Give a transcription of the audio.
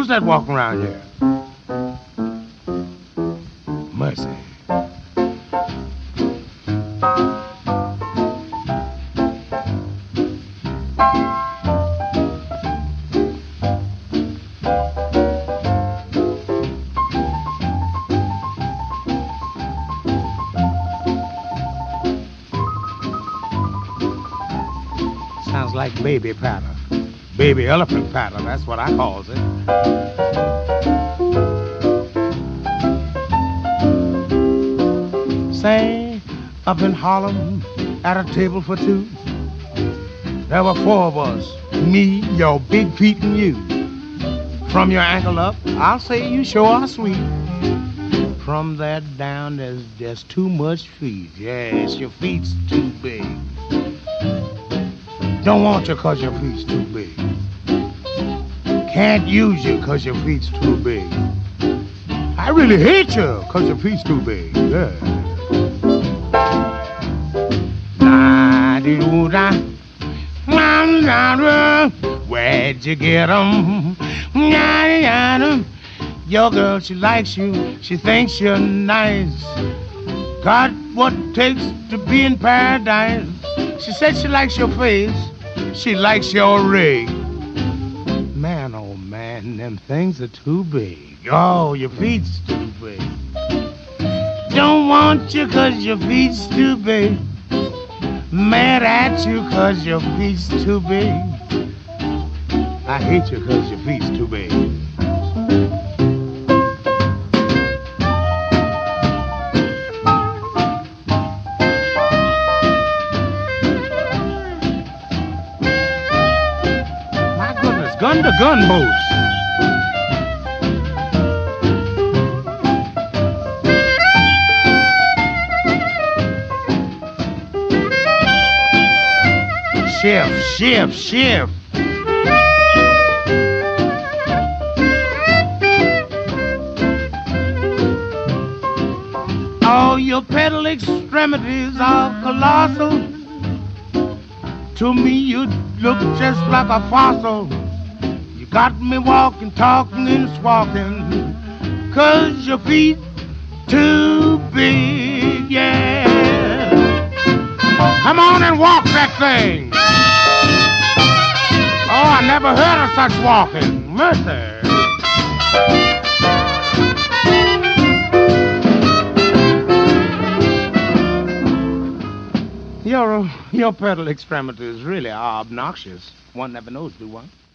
that walking around here? Mercy. Sounds like baby patter. Baby elephant patter, that's what I calls it. Say, up in Harlem, at a table for two, there were 4 of us, me, your big feet, and you. From your ankle up, I'll say you sure are sweet. From there down, there's just too much feet. Yes, your feet's too big. Don't want you 'cause your feet's too big. Can't use you 'cause your feet's too big. I really hate you 'cause your feet's too big. Yeah. Where'd you get 'em? Your girl, she likes you. She thinks you're nice. Got what it takes to be in paradise. She said she likes your face. She likes your rig. Man, oh man, them things are too big. Oh, your feet's too big. Don't want you 'cause your feet's too big. Mad at you 'cause your feet's too big. I hate you 'cause your feet's too big. Gun to gun boats. Shift. All your pedal extremities are colossal. To me, you look just like a fossil. Got me walking, talking, and squawking, 'cause your feet too big, yeah. Come on and walk that thing. Oh, I never heard of such walking. Mercy. Your pedal extremities really are obnoxious. One never knows, do one?